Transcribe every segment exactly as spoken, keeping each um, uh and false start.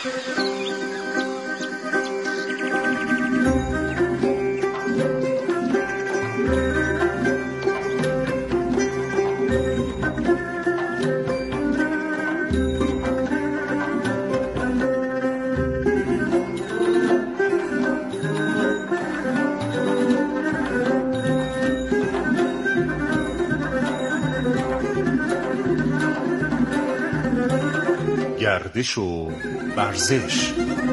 گردش و ورزش.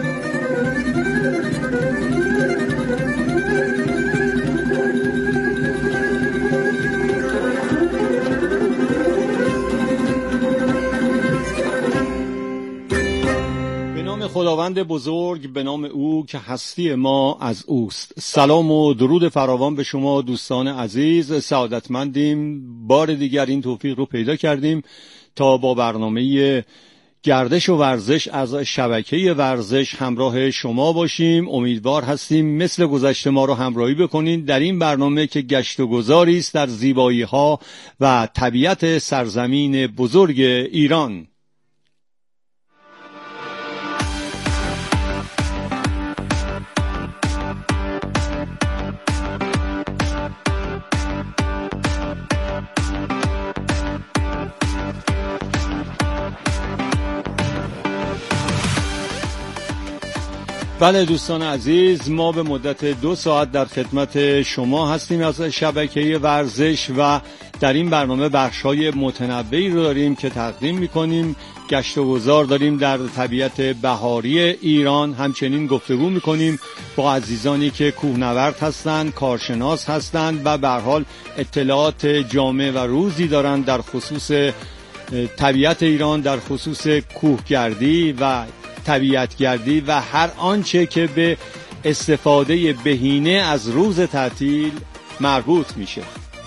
به نام خداوند بزرگ، به نام او که هستی ما از اوست. سلام و درود فراوان به شما دوستان عزیز، سعادتمندیم بار دیگر این توفیق رو پیدا کردیم تا با برنامه گردش و ورزش از شبکه ورزش همراه شما باشیم. امیدوار هستیم مثل گذشته ما رو همراهی بکنین در این برنامه که گشت و گذاری است در زیبایی ها و طبیعت سرزمین بزرگ ایران. بله دوستان عزیز، ما به مدت دو ساعت در خدمت شما هستیم از شبکه ورزش و در این برنامه بخش‌های متنوعی رو داریم که تقدیم می‌کنیم. گشت و گذار داریم در طبیعت بهاری ایران، همچنین گفتگو می‌کنیم با عزیزانی که کوهنورد هستند، کارشناس هستند و به هر حال اطلاعات جامع و روزی دارند در خصوص طبیعت ایران، در خصوص کوهگردی و طبیعتگردی و هر آنچه که به استفاده بهینه از روز تعطیل مربوط میشه.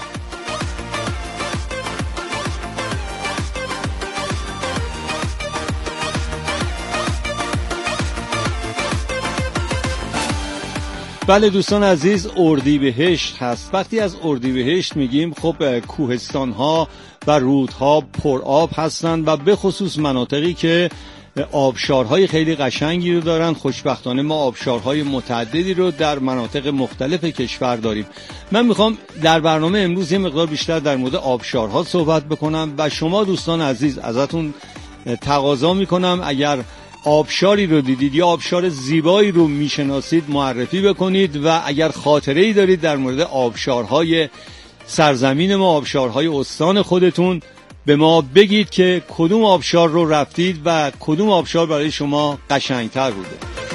بله دوستان عزیز، اردیبهشت هست. وقتی از اردیبهشت میگیم خب کوهستان ها و رودها پر آب هستند و به خصوص مناطقی که آبشارهای خیلی قشنگی رو دارن. خوشبختانه ما آبشارهای متعددی رو در مناطق مختلف کشور داریم. من میخوام در برنامه امروز یه مقدار بیشتر در مورد آبشارها صحبت بکنم و شما دوستان عزیز ازتون تقاضا میکنم اگر آبشاری رو دیدید یا آبشار زیبایی رو میشناسید معرفی بکنید و اگر خاطره‌ای دارید در مورد آبشارهای سرزمین ما، آبشارهای استان خودتون، به ما بگید که کدوم آبشار رو رفتید و کدوم آبشار برای شما قشنگتر بوده.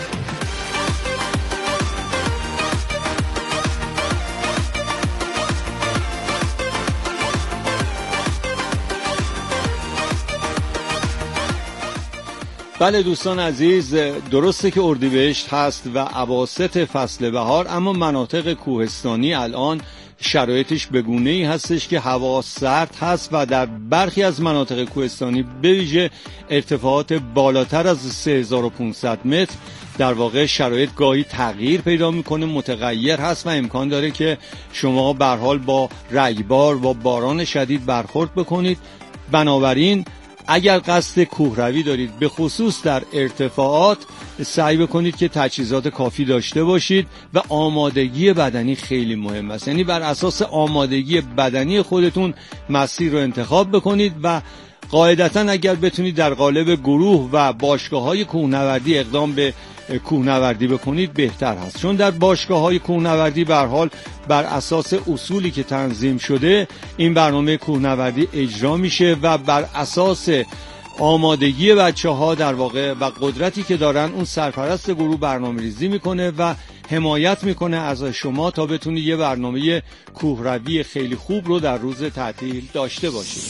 بله دوستان عزیز، درسته که اردیبهشت هست و اواسط فصل بهار، اما مناطق کوهستانی الان شرایطش بگونه‌ای هستش که هوا سرد هست و در برخی از مناطق کوهستانی به ویژه ارتفاعات بالاتر از سه هزار و پانصد متر در واقع شرایط گاهی تغییر پیدا میکنه، متغیر هست و امکان داره که شما به هر حال با رگبار و باران شدید برخورد بکنید. بنابراین اگر قصد کوهروی دارید به خصوص در ارتفاعات، سعی بکنید که تجهیزات کافی داشته باشید و آمادگی بدنی خیلی مهم است. یعنی بر اساس آمادگی بدنی خودتون مسیر رو انتخاب بکنید و قاعدتاً اگر بتونید در قالب گروه و باشگاه‌های کوهنوردی اقدام به کوهنوردی بکنید بهتر هست، چون در باشگاه‌های کوهنوردی به هر حال بر اساس اصولی که تنظیم شده این برنامه کوهنوردی اجرا میشه و بر اساس آمادگی بچه‌ها در واقع و قدرتی که دارن اون سرپرست گروه برنامه‌ریزی میکنه و حمایت میکنه از شما تا بتونید یه برنامه کوهروی خیلی خوب رو در روز تعطیل داشته باشید.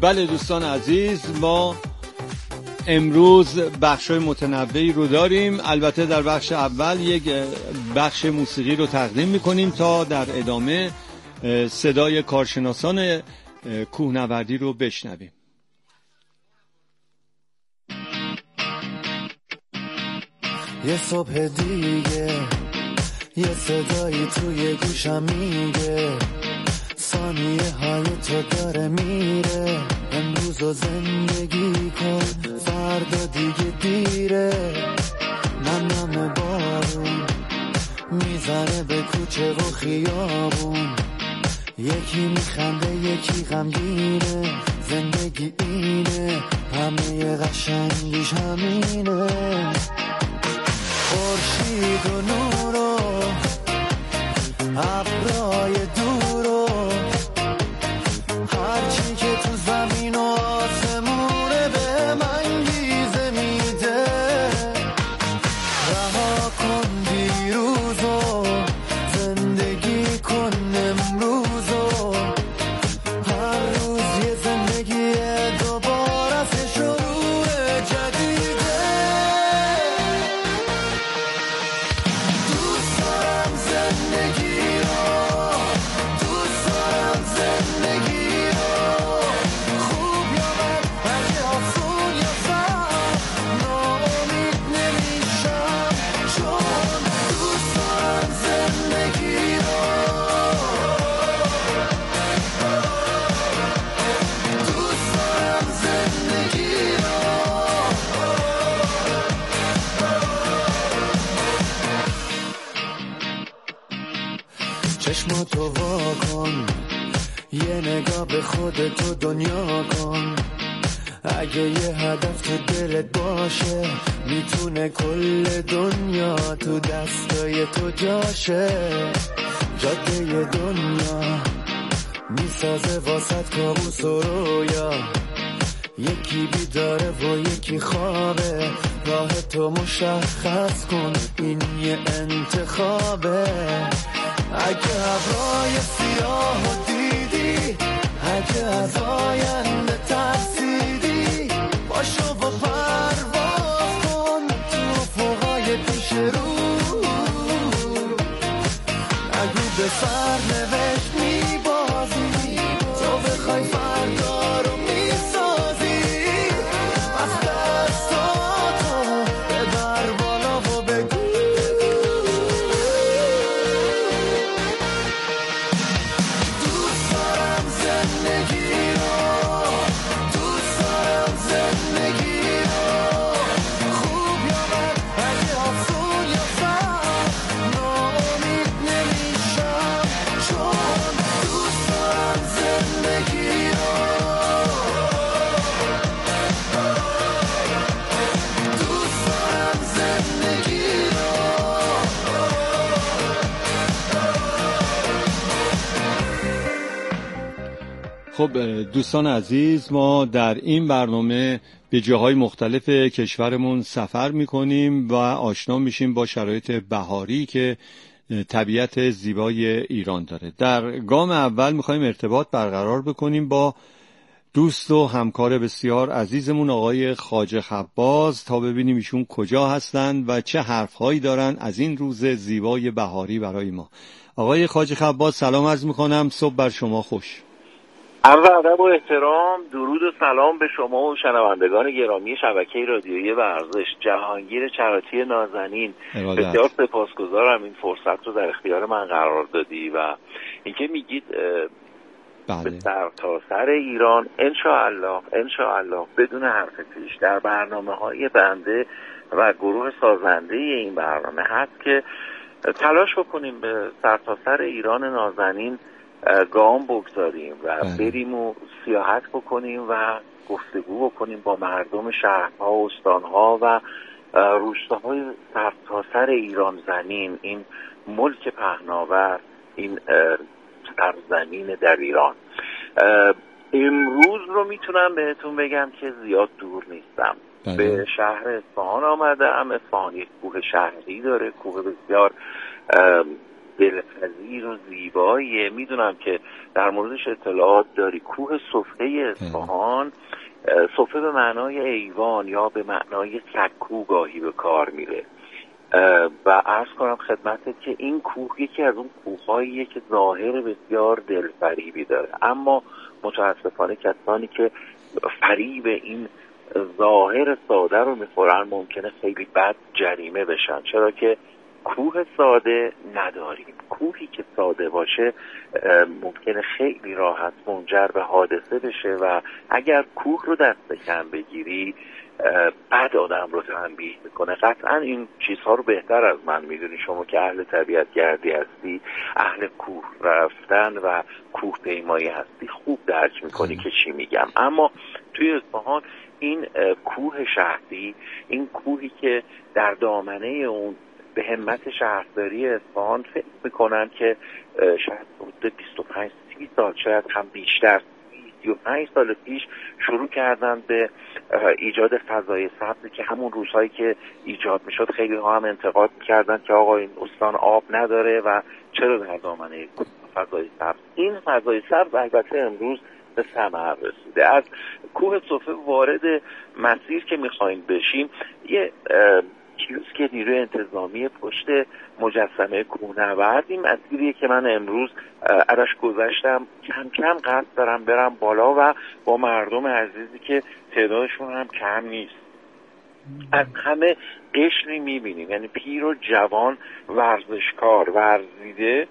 بله دوستان عزیز، ما امروز بخشای متنوعی رو داریم. البته در بخش اول یک بخش موسیقی رو تقدیم میکنیم تا در ادامه صدای کارشناسان کوهنوردی رو بشنویم. یه صبح دیگه یه صدایی توی گوشم میگه ثانیه های تو داره میره، امروز رو زندگی کن فردا دیگه دیره. نم نم بارون میزنه به کوچه و خیابون، یکی میخنده یکی غمگینه، زندگی اینه همه قشنگیش همینه. خورشید و نور و ابرای دور و هرچی که تو زمین و آسمونه به من انگیزه میده. رها کن دیروز و زندگی کن امروز و هر روز یه زندگی دوباره از شروع جدیده. دوست دارم زندگی رو، دوست دارم زندگی رو، خوب یا بد، اگه آسون یا سخت، ناامید نمیشم چون دوست دارم زندگی رو، دوست دارم زندگی رو. چشماتو وا کن، یه نگاه به خودتو دنیا کن، اگه یه هدف تو دلت باشه میتونه کل دنیا تو دستای تو جاشه. جاده دنیا میسازه واسط کابوس و رویا، یکی بیداره و یکی خوابه، راه تو مشخص کن این یه انتخابه. اگه ابرای سیاه دیدی، اگه از آینده ترسیدی، پاشو و پرواز کن تو افقای پیش رو. اگه به سرنوشت میبازی، تو بخوای فردا رو میسازی، از دستاتو ببر بالا و بگو دوست دارم زندگی رو، دوست دارم زندگی رو، خوب یا بد، اگه آسون یا سخت، ناامید نمیشم چون دوست دارم زندگی رو، دوست دارم زندگی رو. خب دوستان عزیز، ما در این برنامه به جاهای مختلف کشورمون سفر میکنیم و آشنا میشیم با شرایط بهاری که طبیعت زیبای ایران داره. در گام اول میخوایم ارتباط برقرار بکنیم با دوست و همکار بسیار عزیزمون آقای خواجه خباز تا ببینیم ایشون کجا هستند و چه حرفهایی دارن از این روز زیبای بهاری برای ما. آقای خواجه خباز سلام عرض میکنم، صبح بر شما خوش. عرض ادب و احترام، درود و سلام به شما و شنوندگان گرامی شبکه رادیویی ورزش. جهانگیر چراتی نازنین، بسیار سپاسگزارم این فرصت رو در اختیار من قرار دادی و اینکه میگید بله. به سر تا سر ایران انشاءالله انشاءالله بدون حرف پیش در برنامه‌های بنده و گروه سازنده این برنامه هست که تلاش بکنیم به سر تا سر ایران نازنین گام بگذاریم و بله. بریم و سیاحت بکنیم و گفتگو بکنیم با مردم شهرها و استانها و روستاهای سرتاسر ایران زمین، این ملک پهناور، این سرزمین در ایران. امروز رو میتونم بهتون بگم که زیاد دور نیستم. بله. به شهر اصفهان آمدم. اصفهان یک کوه شهری داره، کوه بسیار دلپذیر و زیباییه. میدونم که در موردش اطلاعات داری. کوه صفحه اصفهان، صفحه به معنای ایوان یا به معنای سکو گاهی به کار میره و عرض کنم خدمتت که این کوه یکی از اون کوه‌هاییه که ظاهر بسیار دلفریبی داره، اما متاسفانه کسانی که فریب این ظاهر ساده رو میخورن ممکنه خیلی بد جریمه بشن، چرا که کوه ساده نداریم. کوهی که ساده باشه ممکنه خیلی راحت منجر به حادثه بشه و اگر کوه رو دست کم بگیری بعد آدم رو تنبیه میکنه. قطعا این چیزها رو بهتر از من میدونی شما که اهل طبیعت گردی هستی، اهل کوه رفتن و کوه پیمایی هستی، خوب درک میکنی که چی میگم. اما توی اصفهان این کوه شهری، این کوهی که در دامنه اون به همت شهرداری اصفهان فکر میکنن که شاید حدود بیست و پنج سی سال شاید هم بیشتر سی و پنج سال پیش شروع کردن به ایجاد فضای سبزی که همون روزهایی که ایجاد میشد خیلی ها هم انتقاد میکردن که آقا این استان آب نداره و چرا در دامنه فضای سبز. این فضای سبز البته امروز به ثمر رسیده. از کوه صفحه وارد مسیر که میخوایم بشیم، یه کیوسک نیروی انتظامی پشت مجسمه کوهنورد، این مسیریه که من امروز ازش گذشتم. کم کم قصد دارم برم بالا و با مردم عزیزی که تعدادشون هم کم نیست از همه قشری میبینیم، یعنی پیر و جوان، ورزشکار، ورزیده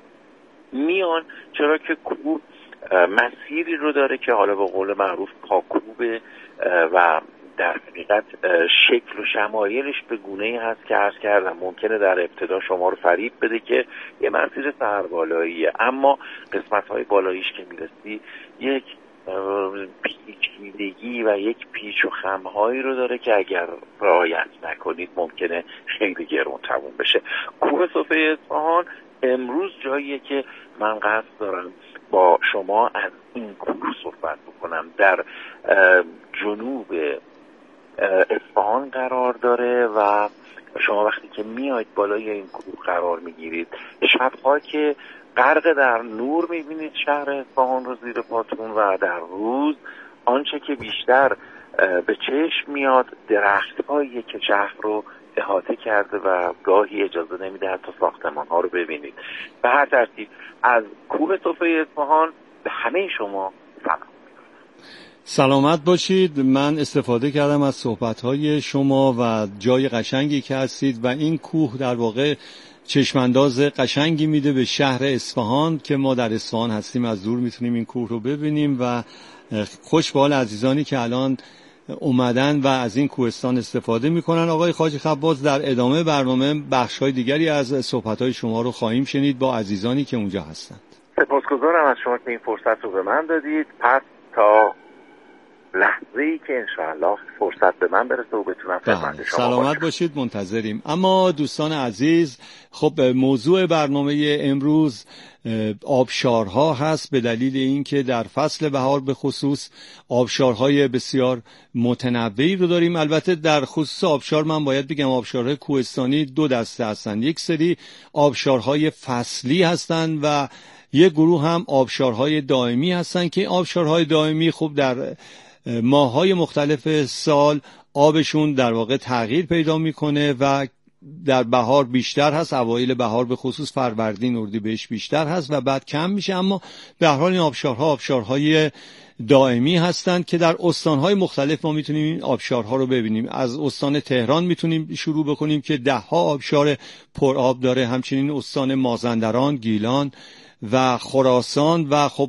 میان، چرا که کوه مسیری رو داره که حالا به قول معروف پاکوبه و در حقیقت شکل و شمایلش به گونه‌ای هست که عرض کردم ممکنه در ابتدا شما رو فریب بده که یه مسیر سربالاییه، اما قسمت‌های بالاییش که میرسی یک پیچیدگی و یک پیچ و خم‌هایی رو داره که اگر رعایت نکنید ممکنه خیلی گران تموم بشه. کوه صفحه اصفهان امروز جاییه که من قصد دارم با شما از این کوه صحبت بکنم. در جنوب اصفهان قرار داره و شما وقتی که میاید بالای این کوه قرار میگیرید، شب‌ها که غرق در نور میبینید شهر اصفهان رو زیر پاتون و در روز آنچه که بیشتر به چشم میاد درخت‌هایی که شهر رو احاطه کرده و گاهی اجازه نمیده حتی ساختمان‌ها رو ببینید. به هر ترتیب از کوه صفحه اصفهان به همه شما سلام. سلامت باشید. من استفاده کردم از صحبت‌های شما و جای قشنگی که هستید و این کوه در واقع چشمانداز قشنگی میده به شهر اصفهان که ما در اصفهان هستیم، از دور میتونیم این کوه رو ببینیم و خوش به حال عزیزانی که الان اومدن و از این کوهستان استفاده میکنن. آقای خواجه خباز، در ادامه برنامه بخش‌های دیگری از صحبت‌های شما رو خواهیم شنید با عزیزانی که اونجا هستند. سپاسگزارم از شما که این فرصت رو به من دادید. پس تا لحظه‌ای که انشاءالله فرصت به من برسه و بتونم خدمت شما سلامت باشم. باشید، منتظریم. اما دوستان عزیز، خب موضوع برنامه امروز آبشارها هست، به دلیل اینکه در فصل بهار به خصوص آبشارهای بسیار متنوعی رو داریم. البته در خصوص آبشار من باید بگم آبشارهای کوهستانی دو دسته هستند. یک سری آبشارهای فصلی هستند و یک گروه هم آبشارهای دائمی هستند که آبشارهای دائمی خب در ماه‌های مختلف سال آبشون در واقع تغییر پیدا میکنه و در بهار بیشتر هست، اوایل بهار به خصوص فروردین اردیبهشت بیشتر هست و بعد کم میشه. اما به هر حال این آبشارها آبشارهای دائمی هستند که در استانهای مختلف ما میتونیم این آبشارها رو ببینیم. از استان تهران میتونیم شروع بکنیم که ده ها آبشار پر آب داره، همچنین استان مازندران، گیلان و خراسان و خب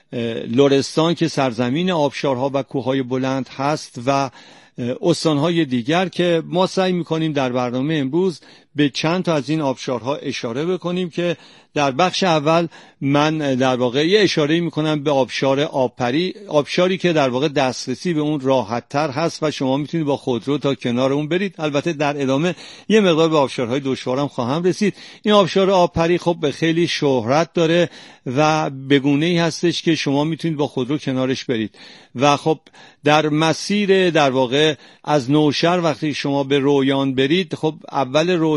لرستان که سرزمین آبشارها و کوههای بلند هست و استانهای دیگر که ما سعی میکنیم در برنامه امروز به چند تا از این آبشارها اشاره بکنیم که در بخش اول من در واقع یه اشاره میکنم به آبشار آبپری، آبشاری که در واقع دسترسی به اون راحت تر هست و شما میتونید با خودرو تا کنار اون برید. البته در ادامه یه مقدار به آبشارهای دشوارم خواهم رسید. این آبشار آبپری خب به خیلی شهرت داره و به گونه‌ای هستش که شما میتونید با خودرو کنارش برید و خب در مسیر در واقع از نوشهر وقتی شما به رویان برید، خب اول رویان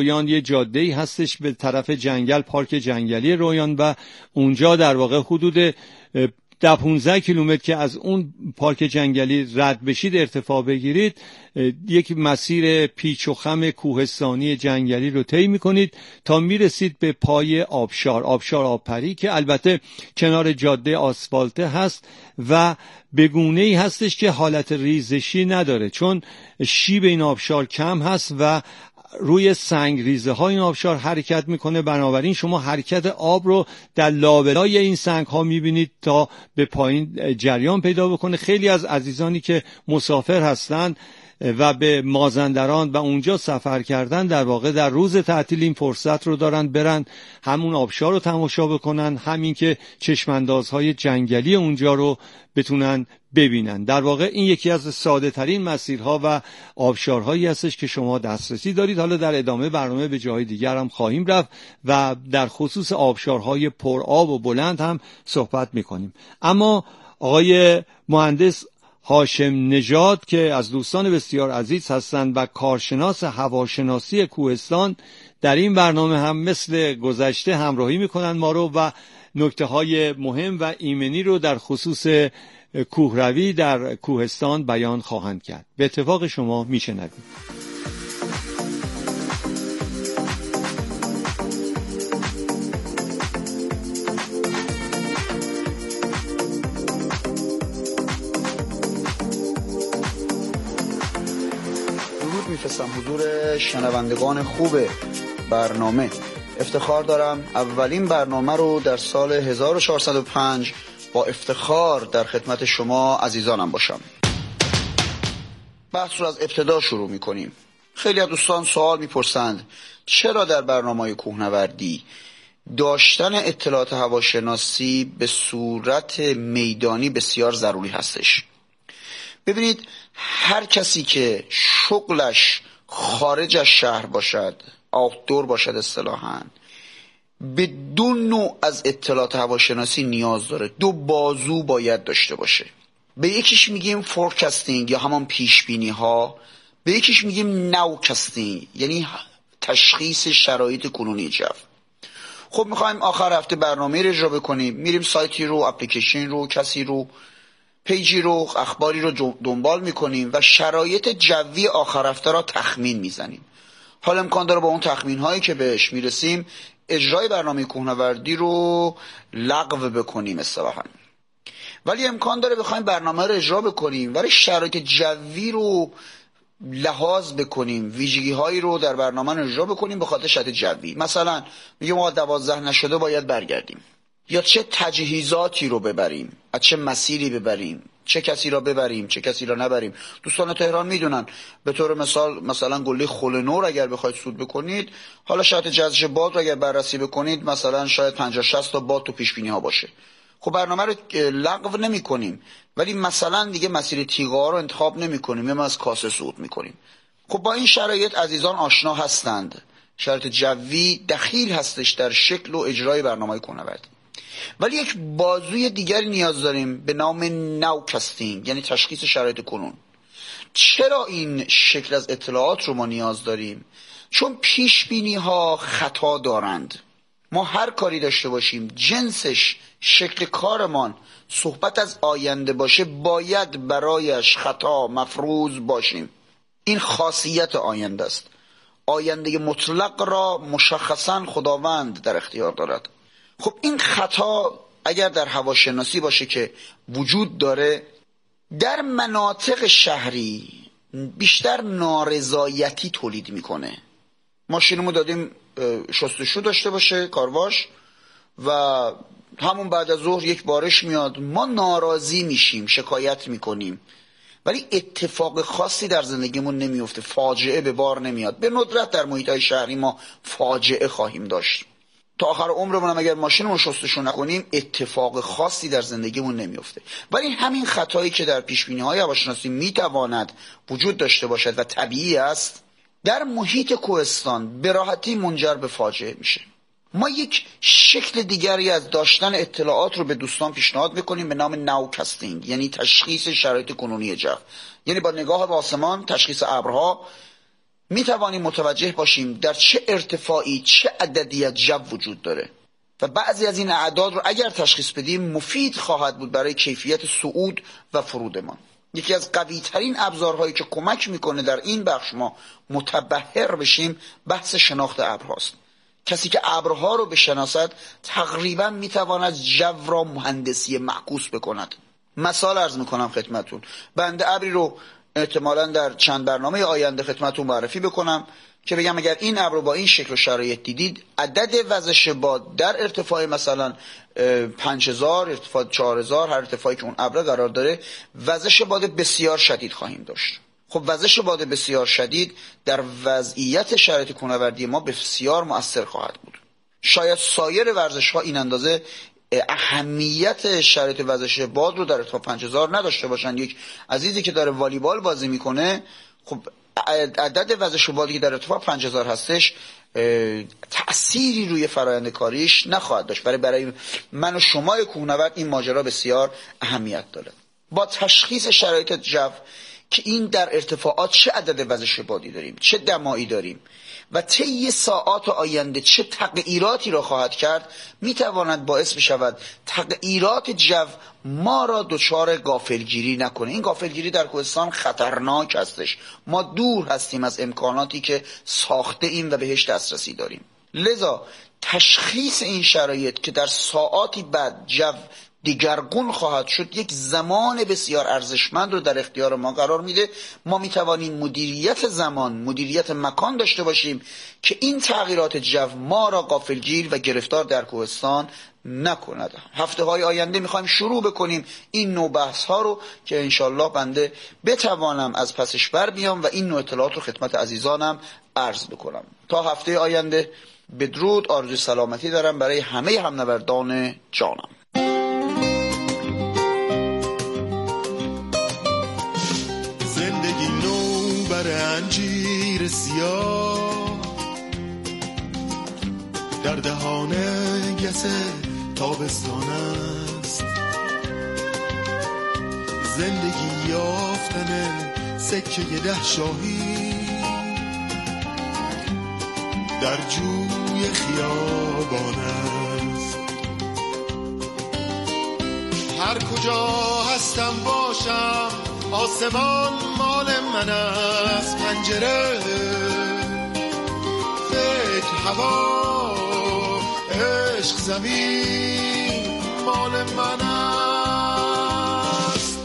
رویان یه جاده‌ای هستش به طرف جنگل، پارک جنگلی رویان، و اونجا در واقع حدود ده پانزده کیلومتر که از اون پارک جنگلی رد بشید، ارتفاع بگیرید، یک مسیر پیچ و خم کوهستانی جنگلی رو طی می‌کنید تا میرسید به پای آبشار، آبشار آبپری، که البته کنار جاده آسفالته هست و به گونه‌ای هستش که حالت ریزشی نداره، چون شیب این آبشار کم هست و روی سنگ ریزه های این آبشار حرکت میکنه. بنابراین شما حرکت آب رو در لابلای این سنگ ها میبینید تا به پایین جریان پیدا بکنه. خیلی از عزیزانی که مسافر هستند و به مازندران و اونجا سفر کردن، در واقع در روز تعطیل این فرصت رو دارن برن همون آبشار رو تماشا بکنن، همین که چشماندازهای جنگلی اونجا رو بتونن ببینن. در واقع این یکی از ساده ترین مسیرها و آبشارهایی هستش که شما دسترسی دارید. حالا در ادامه برنامه به جای دیگر هم خواهیم رفت و در خصوص آبشارهای پر آب و بلند هم صحبت میکنیم. اما آقای مهندس هاشم نژاد که از دوستان بسیار عزیز هستند و کارشناس هواشناسی کوهستان، در این برنامه هم مثل گذشته همراهی میکنن ما رو و نکته های مهم و ایمنی رو در خصوص کوهروی در کوهستان بیان خواهند کرد. به اتفاق شما میشنویم. درود میفرستم حضور شنوندگان خوب برنامه. افتخار دارم اولین برنامه رو در سال هزار و چهارصد و پنج با افتخار در خدمت شما عزیزانم باشم. بحث رو از ابتدا شروع میکنیم. خیلی از دوستان سوال میپرسند چرا در برنامه‌های کوهنوردی داشتن اطلاعات هواشناسی به صورت میدانی بسیار ضروری هستش. ببینید، هر کسی که شغلش خارج از شهر باشد، آوتدور باشد اصطلاحاً، به دو نوع از اطلاعات هواشناسی نیاز داره. دو بازو باید داشته باشه. به یکیش میگیم فورکاستینگ یا همان پیشبینی ها، به یکیش میگیم نوکاستینگ یعنی تشخیص شرایط کنونی جو. خب میخوایم آخر هفته برنامه رو اجرا بکنیم، میریم سایتی رو، اپلیکیشن رو، کسی رو، پیجی رو، اخباری رو دنبال میکنیم و شرایط جوی آخر هفته را تخمین میزنیم. حالا امکان داره با اون تخمین هایی که بهش میرسیم اجرای برنامه کوهنوردی رو لغو بکنیم اصطلاحاً. ولی امکان داره بخوایم برنامه رو اجرا بکنیم ولی شرایط جوی رو لحاظ بکنیم، ویژگی هایی رو در برنامه اجرا بکنیم به خاطر شرایط جوی. مثلا میگه ما دوازده نشده باید برگردیم، یا چه تجهیزاتی رو ببریم، از چه مسیری ببریم، چه کسی را ببریم، چه کسی را نبریم. دوستان تهران میدونن به طور مثال مثلا گله خولنور اگر بخواید صعود بکنید، حالا شرط جذش باد رو اگر بررسی بکنید مثلا شاید پنجاه شصت تا باد تو پیش بینی ها باشه. خب برنامه رو لغو نمی کنیم ولی مثلا دیگه مسیر تیغا رو انتخاب نمی کنیم، ما از کاسه صعود می کنیم. خب با این شرایط عزیزان آشنا هستند. شرایط جوی دخیل هستش در شکل و اجرای برنامه کوهنوردی. ولی یک بازوی دیگری نیاز داریم به نام نوکاستینگ یعنی تشخیص شرایط کنون. چرا این شکل از اطلاعات رو ما نیاز داریم؟ چون پیش بینی ها خطا دارند. ما هر کاری داشته باشیم جنسش، شکل کارمان صحبت از آینده باشه، باید برایش خطا مفروض باشیم. این خاصیت آینده است. آینده مطلق را مشخصا خداوند در اختیار دارد. خب این خطا اگر در هواشناسی باشه که وجود داره، در مناطق شهری بیشتر نارضایتی تولید میکنه. ماشینمو دادیم شستشو داشته باشه، کارواش، و همون بعد از ظهر یک بارش میاد، ما ناراضی میشیم، شکایت میکنیم، ولی اتفاق خاصی در زندگیمون نمیفته، فاجعه به بار نمیاد. به ندرت در محیط‌های شهری ما فاجعه خواهیم داشت. تا آخر عمرمون هم اگر ماشینمون شستشو نکنیم اتفاق خاصی در زندگیمون نمیفته. ولی همین خطایی که در پیشبینی‌های هواشناسی میتواند وجود داشته باشد و طبیعی است، در محیط کوهستان به راحتی منجر به فاجعه میشه. ما یک شکل دیگری از داشتن اطلاعات رو به دوستان پیشنهاد میکنیم به نام نوکاستینگ یعنی تشخیص شرایط کنونی جو. یعنی با نگاه به آسمان تشخیص ابرها، می توانیم متوجه باشیم در چه ارتفاعی چه عددی از جو وجود داره و بعضی از این اعداد رو اگر تشخیص بدیم مفید خواهد بود برای کیفیت صعود و فرودمان. یکی از قوی ترین ابزارهایی که کمک میکنه در این بخش ما متبحر بشیم بحث شناخت ابرهاست. کسی که ابرها رو بشناسد تقریبا میتواند جو را مهندسی معکوس بکند. مثال عرض میکنم خدمتون. بنده ابری رو احتمالاً در چند برنامه آینده خدمتون معرفی بکنم که بگم اگر این ابر رو با این شکل و شرایط دیدید، عدد وزش باد در ارتفاع مثلا پنج هزار، ارتفاع چهار هزار، هر ارتفاعی که اون ابر قرار داره، وزش باد بسیار شدید خواهیم داشت. خب وزش باد بسیار شدید در وضعیت شرایط کوهنوردی ما بسیار مؤثر خواهد بود. شاید سایر ورزش‌ها این اندازه اهمیت شرایط وزش باد رو در ارتفاع پنج هزار نداشته باشن. یک عزیزی که داره والیبال بازی میکنه، خب عدد وزش بادی که در ارتفاع پنج هزار هستش تأثیری روی فرآیند کاریش نخواهد داشت. برای برای من و شما کوهنورد این ماجرا بسیار اهمیت داره. با تشخیص شرایط جو که این در ارتفاعات چه عدد وزش بادی داریم، چه دمایی داریم و طی ساعات آینده چه تغییراتی را خواهد کرد، میتواند باعث بشود تغییرات جو ما را دچار غافلگیری نکنه. این غافلگیری در کوهستان خطرناک هستش. ما دور هستیم از امکاناتی که ساخته ایم و بهش دسترسی داریم. لذا تشخیص این شرایط که در ساعاتی بعد جو دیگرگون خواهد شد یک زمان بسیار ارزشمند رو در اختیار ما قرار میده. ما میتوانیم مدیریت زمان، مدیریت مکان داشته باشیم که این تغییرات جو ما را غافلگیر و گرفتار در کوهستان نکند. هفته های آینده میخوایم شروع بکنیم این نوع بحث ها رو که انشالله بنده بتوانم از پسش بر بیام و این نوع اطلاعات رو خدمت عزیزانم عرض بکنم. تا هفته آینده بدرود، آرزوی سلامتی دارم برای همه همنوردان جانم. زندگی نو بر انجیر سیاه در دهان گس تابستان است. زندگی یافتن سکه ده شاهی در جوی خیابان است. هر کجا هستم باشم آسمان مال من است. پنجره فکر هوا عشق زمین مال من است.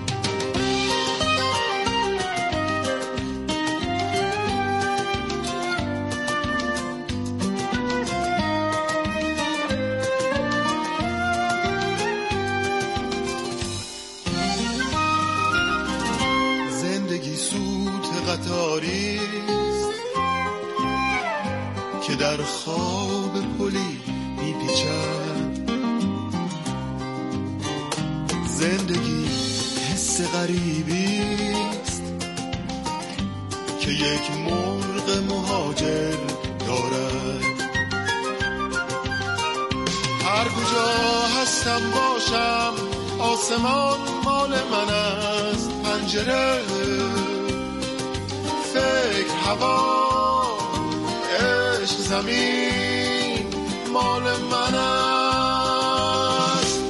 زندگی سوت قطاری است که در خواب پلی میپیچد. زندگی حس غریبی است که یک مرغ مهاجر دارد. هر کجا هستم باشم آسمان مال من است. پنجره فکر هوا عشق زمین مال من است.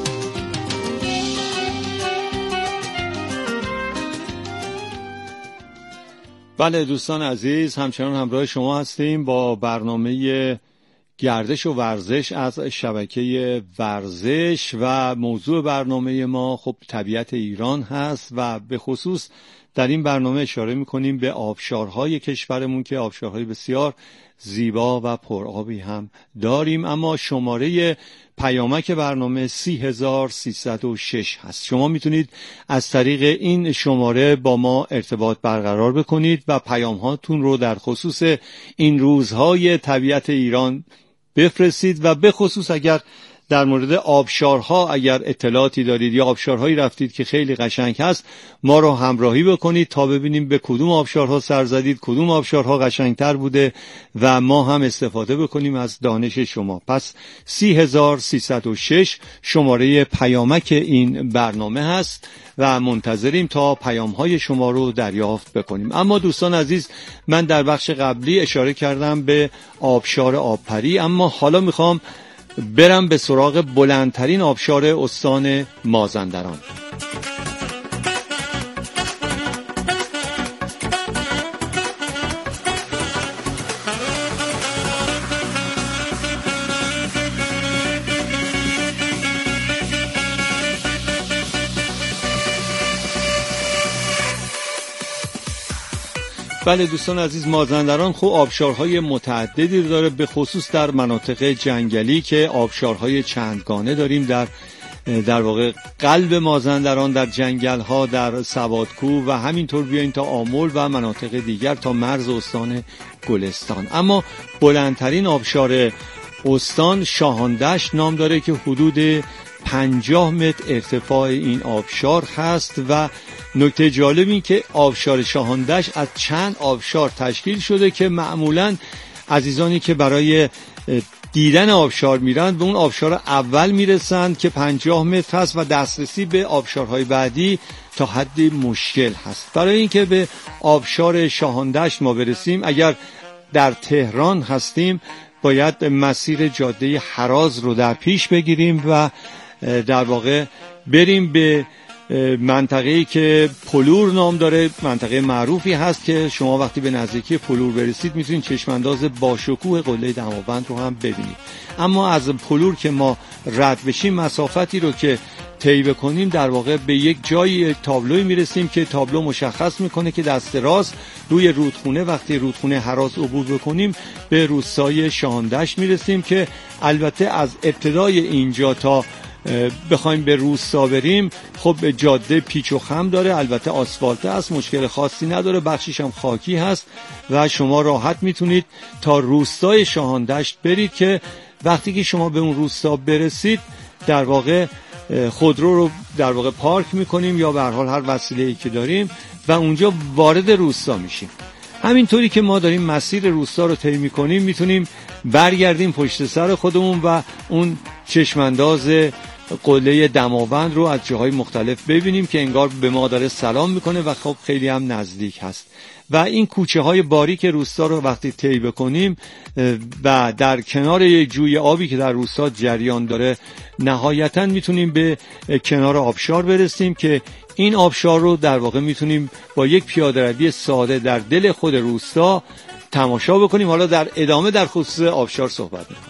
بله دوستان عزیز، همچنان همراه شما هستیم با برنامه گردش و ورزش از شبکه ورزش و موضوع برنامه ما خب طبیعت ایران هست و به خصوص در این برنامه اشاره میکنیم به آبشارهای کشورمون که آبشارهای بسیار زیبا و پرآبی هم داریم. اما شماره پیامک برنامه سی هزار سیصد و شش هست. شما میتونید از طریق این شماره با ما ارتباط برقرار بکنید و پیام هاتون رو در خصوص این روزهای طبیعت ایران بفرستید و به خصوص اگر در مورد آبشارها اگر اطلاعاتی دارید یا آبشارهایی رفتید که خیلی قشنگ هست، ما رو همراهی بکنید تا ببینیم به کدوم آبشارها سر زدید، کدوم آبشارها قشنگتر بوده و ما هم استفاده بکنیم از دانش شما. پس سی هزار سیصد و شش شماره پیامک این برنامه هست و منتظریم تا پیام‌های شما رو دریافت بکنیم. اما دوستان عزیز، من در بخش قبلی اشاره کردم به آبشار آبپری، اما حالا میخوام برم به سراغ بلندترین آبشار استان مازندران. بله دوستان عزیز، مازندران خب آبشارهای متعددی داره، به خصوص در مناطق جنگلی که آبشارهای چندگانه داریم. در در واقع قلب مازندران، در جنگل‌ها، در سوادکوه و همینطور بیاین تا آمل و مناطق دیگر تا مرز استان گلستان. اما بلندترین آبشار استان شاهاندشت نام داره که حدود پنجاه متر ارتفاع این آبشار هست و نکته جالب این که آبشار شاهاندشت از چند آبشار تشکیل شده که معمولاً عزیزانی که برای دیدن آبشار میرن به اون آبشار اول میرسند که پنجاه متر هست و دسترسی به آبشارهای بعدی تا حدی مشکل هست. برای اینکه به آبشار شاهاندشت ما برسیم، اگر در تهران هستیم باید مسیر جاده هراز رو در پیش بگیریم و در واقع بریم به منطقه‌ای که پلور نام داره. منطقه معروفی هست که شما وقتی به نزدیکی پلور برسید میتونید چشمانداز باشکوه قله دماوند رو هم ببینید. اما از پلور که ما رد بشیم، مسافتی رو که طی بکنیم، در واقع به یک جایی تابلوی میرسیم که تابلو مشخص میکنه که دست راست روی رودخونه، وقتی رودخونه هراز عبور بکنیم به روستای شاهاندشت میرسیم که البته از ابتدای اینجا تا بخوایم به روستا بریم خب جاده پیچ و خم داره، البته آسفالته است، مشکل خاصی نداره، بخشیش هم خاکی هست و شما راحت میتونید تا روستای شاهاندشت برید که وقتی که شما به اون روستا برسید در واقع خودرو رو در واقع پارک میکنیم یا به هر حال هر وسیله‌ای که داریم و اونجا وارد روستا میشیم. همینطوری که ما داریم مسیر روستا رو طی میکنیم میتونیم برگردیم پشت سر خودمون و اون چشمانداز قله دماوند رو از جاهای مختلف ببینیم که انگار به ما داره سلام میکنه و خب خیلی هم نزدیک هست. و این کوچه های باریک روستا رو وقتی طی بکنیم و در کنار یک جوی آبی که در روستا جریان داره نهایتاً میتونیم به کنار آبشار برسیم که این آبشار رو در واقع میتونیم با یک پیاده‌روی ساده در دل خود روستا تماشا بکنیم. حالا در ادامه در خصوص آبشار صحبت میکنیم.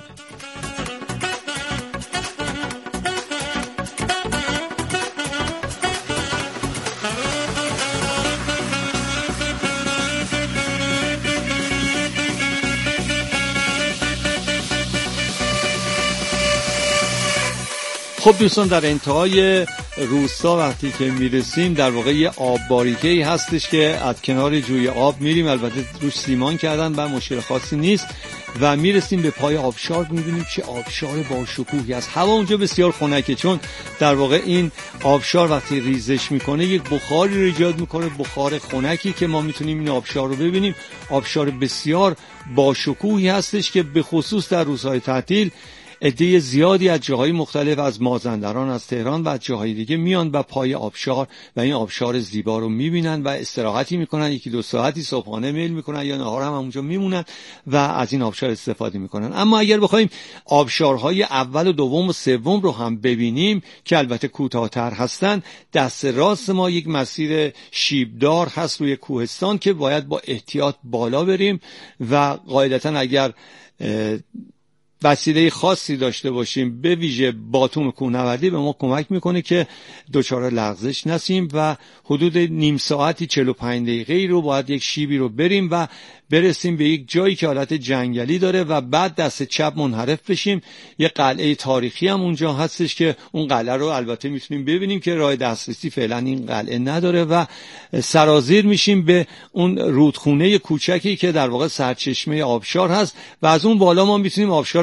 خب دوستان، در انتهای روستا وقتی که میرسیم در واقع یه آب باریکه‌ای هستش که از کنار جوی آب میریم، البته روش سیمان کردن و مشکل خاصی نیست و میرسیم به پای آبشار. میبینیم چه آبشار با شکوهی است. هوا اونجا بسیار خنکه چون در واقع این آبشار وقتی ریزش میکنه یک بخاری رو ایجاد میکنه، بخار خنکی که ما میتونیم این آبشار رو ببینیم. آبشار بسیار با شکوهی هستش که به خصوص در روزهای تعطیل عده زیادی از جاهای مختلف، از مازندران، از تهران و از جاهای دیگه میان و پای آبشار و این آبشار زیبا رو میبینن و استراحتی میکنن، یکی دو ساعتی صبحانه میل میکنن یا نهار هم اونجا میمونن و از این آبشار استفاده میکنن. اما اگر بخوایم آبشارهای اول و دوم و سوم رو هم ببینیم که البته کوتاه‌تر هستن، دست راست ما یک مسیر شیبدار هست روی کوهستان که باید با احتیاط بالا بریم و قاعدتا اگر وسیله خاصی داشته باشیم، به ویژه باتوم کوهنوردی به ما کمک میکنه که دچار لغزش نشیم و حدود نیم ساعتی چهل و پنج دقیقه‌ای رو باید یک شیبی رو بریم و برسیم به یک جایی که حالت جنگلی داره و بعد دست چپ منحرف بشیم. یه قلعه تاریخی هم اونجا هستش که اون قلعه رو البته میتونیم ببینیم که راه دسترسی فعلا این قلعه نداره و سرازیر میشیم به اون رودخونه کوچکی که در واقع سرچشمه آبشار هست و از اون بالا ما میتونیم آبشار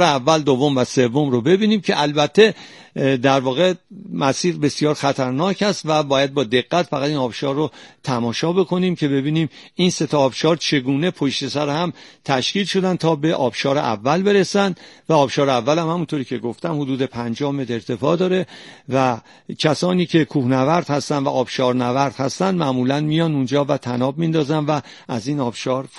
اول، دوم و سوم رو ببینیم که البته در واقع مسیر بسیار خطرناک است و باید با دقت فقط این آبشار رو تماشا بکنیم که ببینیم این سه تا آبشار چگونه پشت سر هم تشکیل شدن تا به آبشار اول برسن و آبشار اول هم همونطوری که گفتم حدود پنجاه متر ارتفاع داره و کسانی که کوهنورد هستن و آبشار نورد هستن معمولا میان اونجا و طناب میندازن و از این آبشار